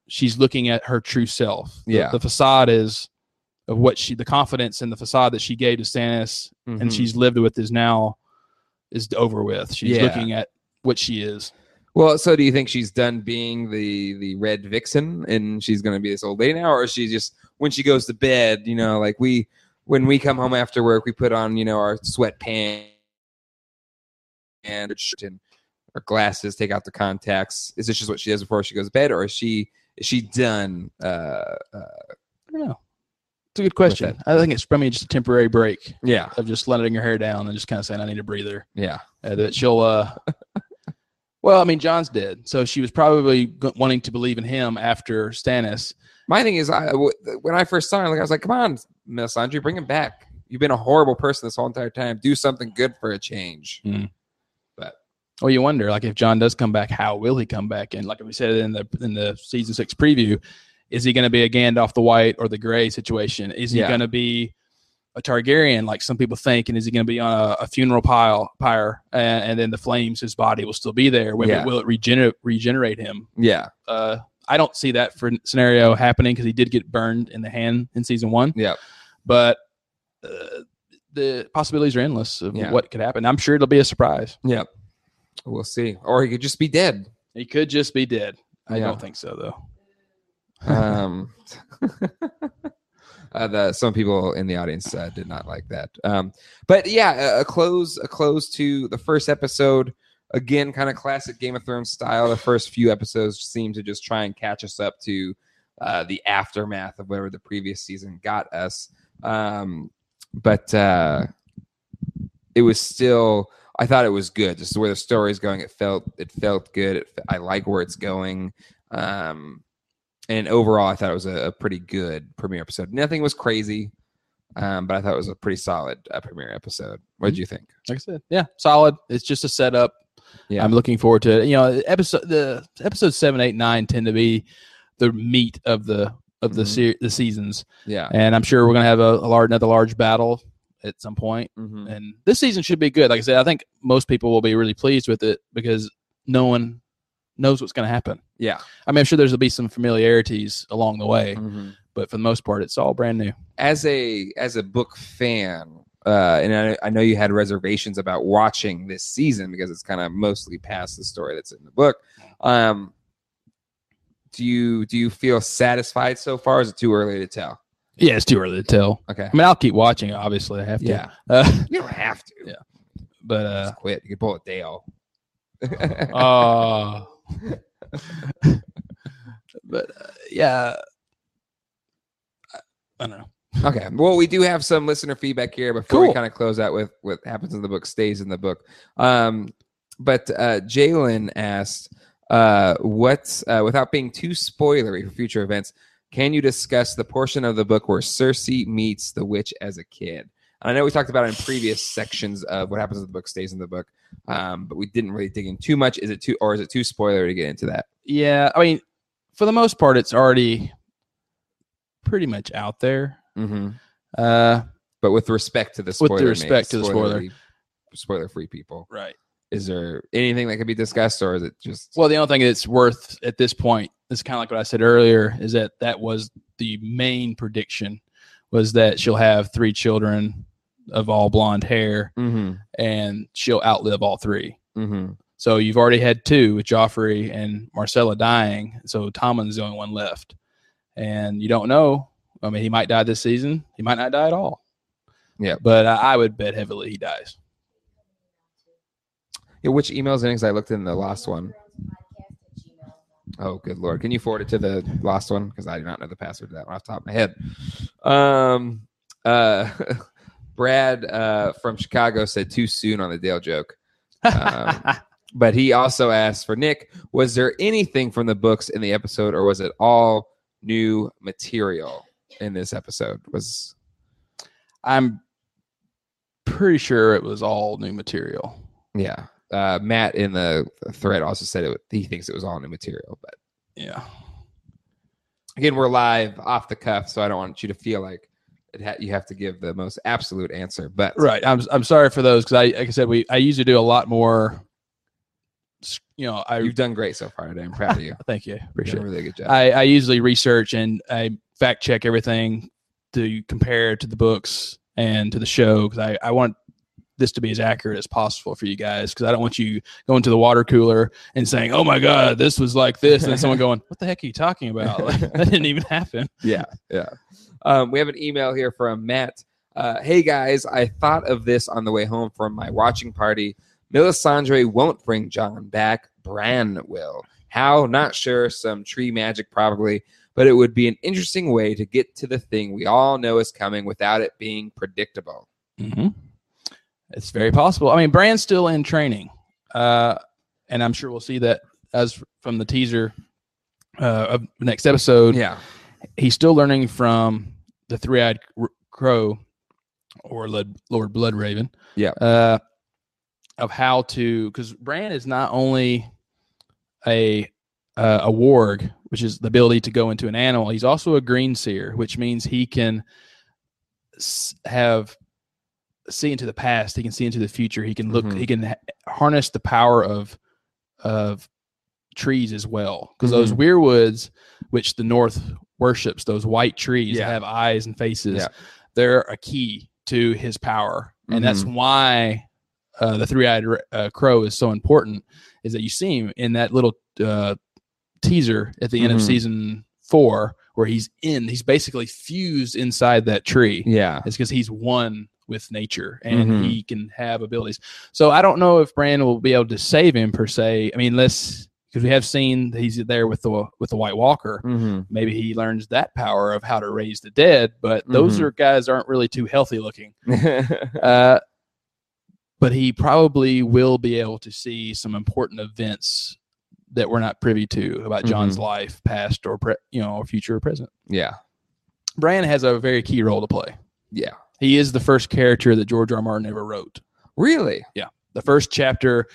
she's looking at her true self. Yeah. The facade is of what the confidence and the facade that she gave to Stannis and she's lived with is over with. She's looking at what she is. Well, so do you think she's done being the red vixen and she's going to be this old lady now? Or is she just, when she goes to bed, like when we come home after work, we put on, our sweatpants and our glasses, take out the contacts. Is this just what she does before she goes to bed? Or is she done? I don't know. It's a good question. I think it's probably just a temporary break. Yeah. Of just letting her hair down and just kind of saying, I need a breather. Yeah. That she'll, well, I mean, Jon's dead. So she was probably wanting to believe in him after Stannis. My thing is, when I first saw her, I was like, come on, Melisandre, bring him back. You've been a horrible person this whole entire time. Do something good for a change. Mm. But well, you wonder, like, if Jon does come back, how will he come back? And like we said in the season 6 preview, is he going to be a Gandalf the White or the Gray situation? Is he going to be a Targaryen like some people think? And is he going to be on a funeral pyre and then the flames, his body will still be there? Will it regenerate him? Yeah. I don't see that scenario happening because he did get burned in the hand in season 1. Yeah. But the possibilities are endless of what could happen. I'm sure it'll be a surprise. Yeah. We'll see. Or he could just be dead. He could just be dead. I don't think so, though. Some people in the audience did not like that. But yeah, a close to the first episode. Again, kind of classic Game of Thrones style. The first few episodes seem to just try and catch us up to the aftermath of whatever the previous season got us. But it was still, I thought it was good. Just where the story's going, it felt good. I like where it's going. And overall, I thought it was a pretty good premiere episode. Nothing was crazy, but I thought it was a pretty solid premiere episode. What did you think? Like I said, yeah, solid. It's just a setup. Yeah, I'm looking forward to it. The episodes 7, 8, 9 tend to be the meat of the seasons. Yeah, and I'm sure we're gonna have another large battle at some point. Mm-hmm. And this season should be good. Like I said, I think most people will be really pleased with it because no one knows what's going to happen. Yeah. I mean, I'm sure there'll be some familiarities along the way, but for the most part, it's all brand new. As a book fan, and I know you had reservations about watching this season because it's kind of mostly past the story that's in the book. Do you feel satisfied so far? Or is it too early to tell? Yeah, it's too early to tell. Okay. I mean, I'll keep watching. Obviously, I have to. Yeah. You don't have to. Yeah. But just quit. You can pull a Dale. But yeah, I don't know. Okay, well, we do have some listener feedback here before we kind of close out with what happens in the book stays in the book. But Jalen asked, without being too spoilery for future events, can you discuss the portion of the book where Cersei meets the witch as a kid? And I know we talked about it in previous sections of what happens in the book stays in the book, but we didn't really dig in too much. Is it too spoiler to get into that? Yeah, I mean, for the most part, it's already pretty much out there. Mm-hmm. But with respect to the spoiler, spoiler-free people, right? Is there anything that could be discussed, or is it just? Well, the only thing that's worth at this point is kind of like what I said earlier, is that was the main prediction, was that she'll have 3 children of all blonde hair, and she'll outlive all 3. Mm-hmm. So you've already had 2 with Joffrey and Marcella dying. So Tommen's the only one left, and you don't know. I mean, he might die this season. He might not die at all. Yeah, but I would bet heavily he dies. Yeah, which emails in? Because I looked in the last one. Oh, good Lord. Can you forward it to the last one? Because I do not know the password to that one off the top of my head. Brad from Chicago said too soon on the Dale joke. But he also asked for Nick, was there anything from the books in the episode, or was it all new material in this episode? I'm pretty sure it was all new material. Yeah. Matt in the thread also said he thinks it was all new material, but yeah. Again, we're live off the cuff, so I don't want you to feel like you have to give the most absolute answer. But right, I'm sorry for those, because like I said, I usually do a lot more You've done great so far today. I'm proud of you. Thank you. Appreciate it. Really good job. I usually research and I fact check everything to compare to the books and to the show, because I want this to be as accurate as possible for you guys, because I don't want you going to the water cooler and saying, oh my God, this was like this, and then someone going, what the heck are you talking about? Like, that didn't even happen. Yeah. We have an email here from Matt. Hey guys, I thought of this on the way home from my watching party. Melisandre won't bring Jon back. Bran will. How? Not sure. Some tree magic probably, but it would be an interesting way to get to the thing we all know is coming without it being predictable. Mm-hmm. It's very possible. I mean, Bran's still in training, and I'm sure we'll see that as from the teaser of the next episode. Yeah, he's still learning from the three-eyed crow, or Lord Bloodraven. Yeah, of how to, because Bran is not only a warg, which is the ability to go into an animal. He's also a green seer, which means he can see into the past. He can see into the future. He can look. Mm-hmm. He can harness the power of trees as well. Because those weirwoods, which the North worships, those white trees that have eyes and faces, they're a key to his power, and that's why the three-eyed crow is so important. Is that you see him in that little teaser at the end of season 4, where he's basically fused inside that tree. Yeah, it's because he's one with nature, and he can have abilities. So I don't know if Bran will be able to save him per se. I mean, because we have seen he's there with the White Walker. Maybe he learns that power of how to raise the dead. But those guys aren't really too healthy looking. But he probably will be able to see some important events that we're not privy to about Jon's life, past or or future or present. Yeah, Bran has a very key role to play. Yeah. He is the first character that George R. Martin ever wrote. Really? Yeah. The first chapter,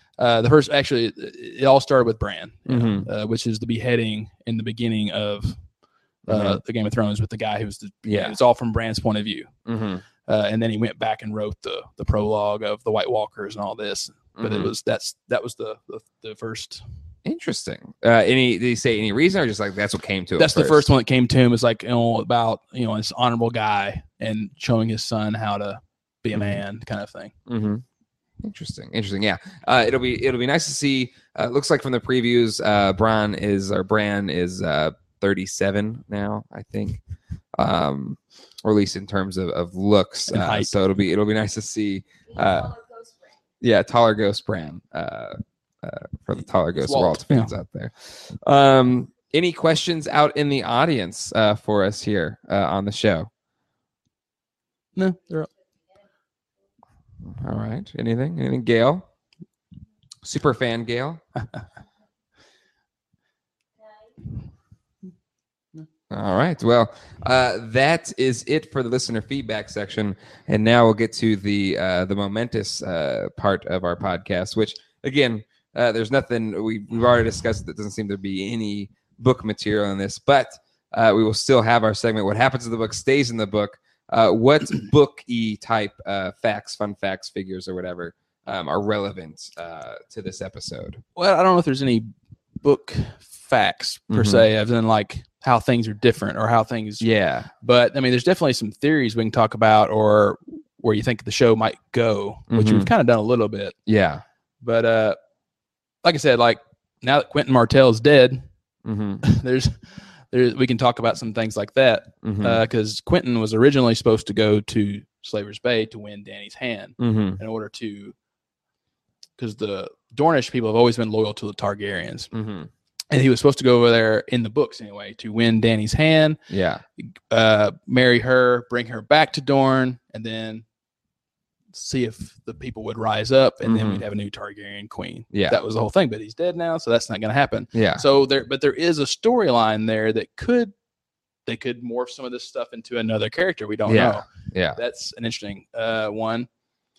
it all started with Bran, which is the beheading in the beginning of the Game of Thrones with the guy who's it's all from Bran's point of view. And then he went back and wrote the prologue of the White Walkers and all this. But that was the first. Interesting. Did he say any reason, or just like that's what came to him? That's the first one that came to him. Is like about this honorable guy and showing his son how to be a man, kind of thing. Interesting. Yeah. It'll be nice to see. Looks like from the previews, Bran is 37 now, I think, or at least in terms of looks. So it'll be nice to see. Taller Ghost Bran. For the Taller Ghost Walt fans out there. Any questions out in the audience for us here on the show? No, they're up. All right. Anything? Gail? Super fan Gail? All right. Well, that is it for the listener feedback section, and now we'll get to the momentous part of our podcast, which again. There's nothing we've already discussed. That doesn't seem to be any book material in this, but we will still have our segment. What happens in the book stays in the book. What book-y type facts, fun facts, figures, or whatever are relevant to this episode? Well, I don't know if there's any book facts per se, as in like how things are different or how things. Yeah. But I mean, there's definitely some theories we can talk about, or where you think the show might go, which we've kind of done a little bit. Yeah. But like I said, like now that Quentin Martell is dead, there's we can talk about some things like that, because Quentin was originally supposed to go to Slaver's Bay to win Dany's hand in order to, because the Dornish people have always been loyal to the Targaryens, and he was supposed to go over there in the books anyway to win Dany's hand, marry her, bring her back to Dorne, and then see if the people would rise up, and then we'd have a new Targaryen queen. Yeah, that was the whole thing. But he's dead now, so that's not going to happen. Yeah. So there is a storyline there that they could morph some of this stuff into another character. We don't know. Yeah, that's an interesting one.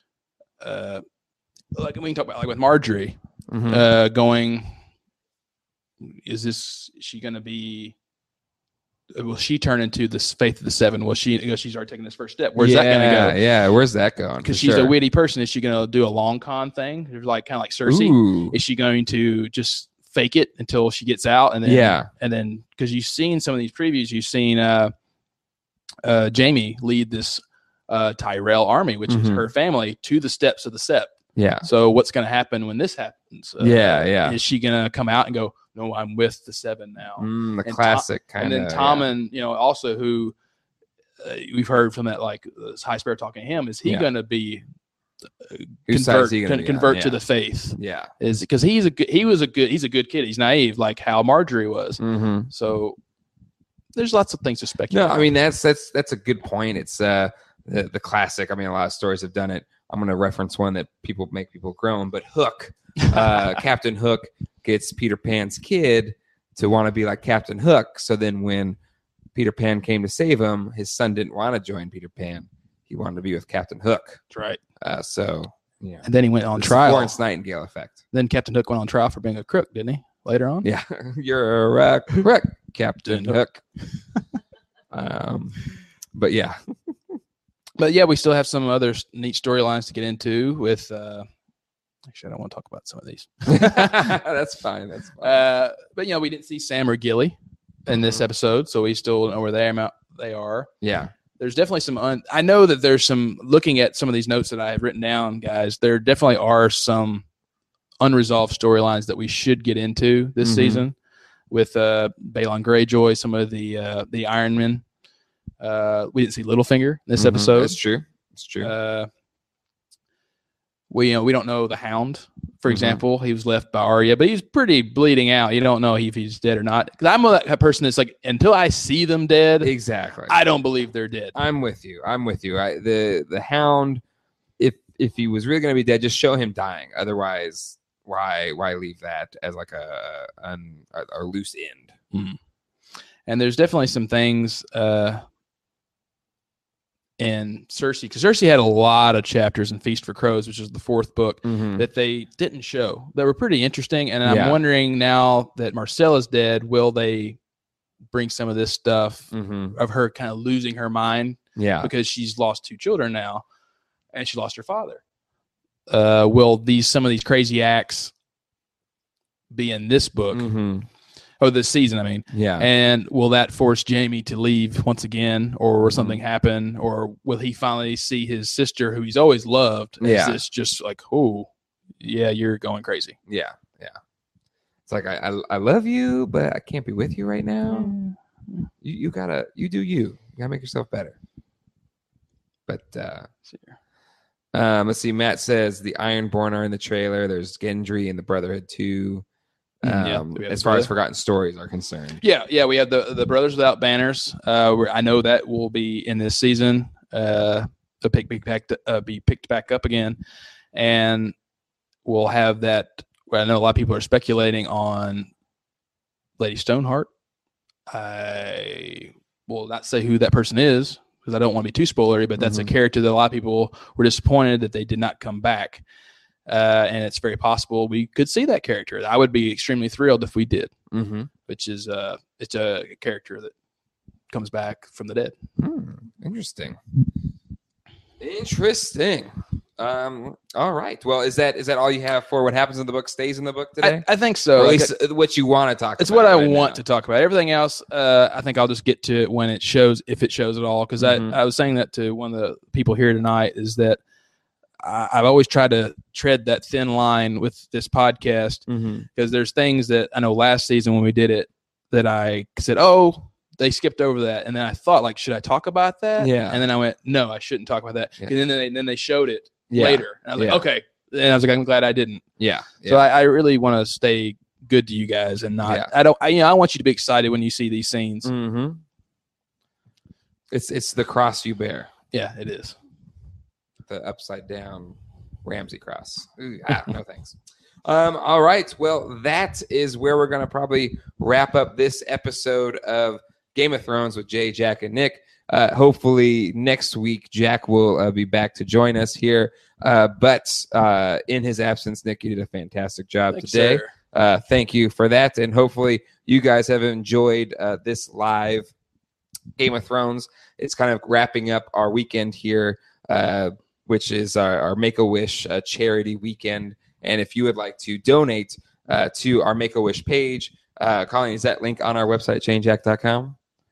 Like we can talk about like with Marjorie going. Is she going to be will she turn into this Faith of the Seven? Will she? She's already taken this first step. Where's that going to go? Yeah, where's that going? Because she's a witty person. Is she going to do a long con thing, like kind of like Cersei? Ooh. Is she going to just fake it until she gets out, and then because you've seen some of these previews, you've seen Jaime lead this Tyrell army, which is her family, to the steps of the Sept. Yeah. So what's going to happen when this happens? Is she going to come out and go, no, I'm with the Seven now? The classic kind of. And then Tommen, also who we've heard from that, like High Sparrow talking to him, is he going to be convert to the faith? Yeah, is because he's a good kid. He's naive, like how Marjorie was. So there's lots of things to speculate. No, I mean that's a good point. It's the classic. I mean, a lot of stories have done it. I'm going to reference one that make people groan, but Hook, Captain Hook gets Peter Pan's kid to want to be like Captain Hook. So then when Peter Pan came to save him, his son didn't want to join Peter Pan. He wanted to be with Captain Hook. That's right. And then he went on trial. Florence Nightingale effect. Then Captain Hook went on trial for being a crook, didn't he? Later on. Yeah. You're a crook, Captain Hook. But yeah. But yeah, we still have some other neat storylines to get into with actually I don't want to talk about some of these. That's fine. But we didn't see Sam or Gilly in this episode, so we still know where they are. Yeah. There's definitely some I know that there's some, looking at some of these notes that I have written down, guys, there definitely are some unresolved storylines that we should get into this season with Balon Greyjoy, some of the Iron Men. We didn't see Littlefinger this episode. That's true. It's true. We don't know the Hound, for example. He was left by Arya, but he's pretty bleeding out. You don't know if he's dead or not. Because I'm that person that's like, until I see them dead, exactly, I don't believe they're dead. I'm with you. The Hound, if he was really going to be dead, just show him dying. Otherwise, why leave that as like a loose end? And there's definitely some things in Cersei, because Cersei had a lot of chapters in Feast for Crows, which is the fourth book, that they didn't show. That were pretty interesting, and I'm wondering now that Marcella's dead, will they bring some of this stuff of her kind of losing her mind? Yeah, because she's lost 2 children now, and she lost her father. Will some of these crazy acts be in this book? Oh, this season, I mean. Yeah. And will that force Jaime to leave once again, or will something happen, or will he finally see his sister, who he's always loved? Is this just like, oh, yeah, you're going crazy? Yeah, yeah. It's like I love you, but I can't be with you right now. You gotta do you. You gotta make yourself better. But let's see. Matt says the Ironborn are in the trailer. There's Gendry and the Brotherhood too. As far as Forgotten Stories are concerned. Yeah, we have the Brothers Without Banners. I know that will be in this season. Be picked back up again, and we'll have that. I know a lot of people are speculating on Lady Stoneheart. I will not say who that person is because I don't want to be too spoilery, but that's a character that a lot of people were disappointed that they did not come back. And it's very possible we could see that character. I would be extremely thrilled if we did, which is it's a character that comes back from the dead. Interesting. All right. Well, is that all you have for what happens in the book stays in the book today? I think so. Or at least what you want to talk about. It's what I want to talk about. Everything else, I think I'll just get to it when it shows, if it shows at all. Because I was saying that to one of the people here tonight, is that I've always tried to tread that thin line with this podcast, because there's things that I know last season when we did it that I said, oh, they skipped over that. And then I thought, like, should I talk about that? Yeah. And then I went, no, I shouldn't talk about that. Yeah. And then they showed it later. And I was like, okay. And I was like, I'm glad I didn't. Yeah. So I really want to stay good to you guys and not, I want you to be excited when you see these scenes. It's the cross you bear. Yeah, it is. The upside down Ramsey cross. No thanks. All right. Well, that is where we're going to probably wrap up this episode of Game of Thrones with Jay, Jack, and Nick. Hopefully next week, Jack will be back to join us here. But in his absence, Nick, you did a fantastic job today. Thank you for that. And hopefully you guys have enjoyed this live Game of Thrones. It's kind of wrapping up our weekend here, which is our Make-A-Wish charity weekend. And if you would like to donate to our Make-A-Wish page, Colleen, is that link on our website, janejack.com?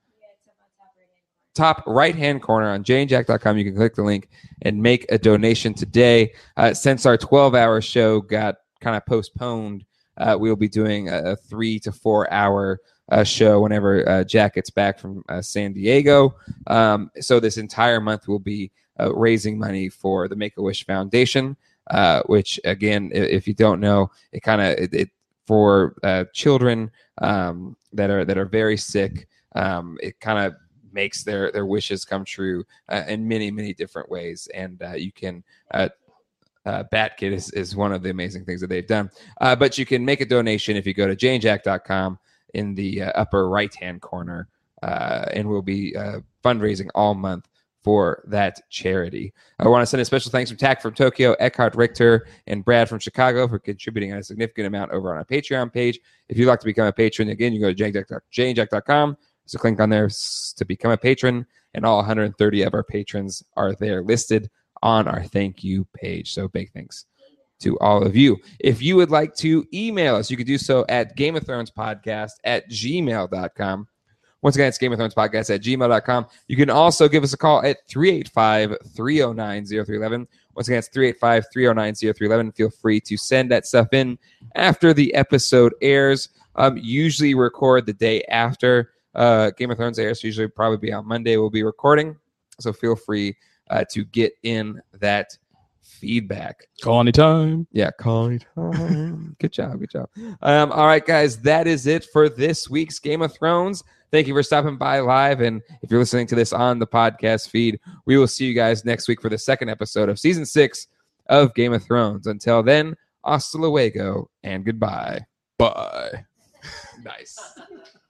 Top right-hand corner on janejack.com. You can click the link and make a donation today. Since our 12-hour show got kind of postponed, we'll be doing a 3 to 4 hour show whenever Jack gets back from San Diego. So this entire month we'll be raising money for the Make-A-Wish Foundation, which, again, if you don't know, it kind of for children that are very sick. It kind of makes their wishes come true in many, many different ways. And you can BatKit is one of the amazing things that they've done. But you can make a donation if you go to janejack.com in the upper right-hand corner, and we'll be fundraising all month for that charity. I want to send a special thanks from Tack from Tokyo, Eckhart Richter, and Brad from Chicago for contributing a significant amount over on our Patreon page. If you'd like to become a patron, again, you go to janejack.com. So click on there to become a patron, and all 130 of our patrons are there listed on our thank you page. So big thanks to all of you. If you would like to email us, you can do so at GameOfThronespodcast@gmail.com. Once again, it's GameOfThronespodcast@gmail.com. You can also give us a call at 385-309-0311. Once again, it's 385-309-0311. Feel free to send that stuff in after the episode airs. Usually record the day after Game of Thrones airs. Usually probably be on Monday we'll be recording. So feel free to get in that feedback. Call anytime. Yeah, call anytime. Good job. All right, guys, that is it for this week's Game of Thrones. Thank you for stopping by live. And if you're listening to this on the podcast feed, we will see you guys next week for the second episode of season 6 of Game of Thrones. Until then, hasta luego and goodbye. Bye. Nice.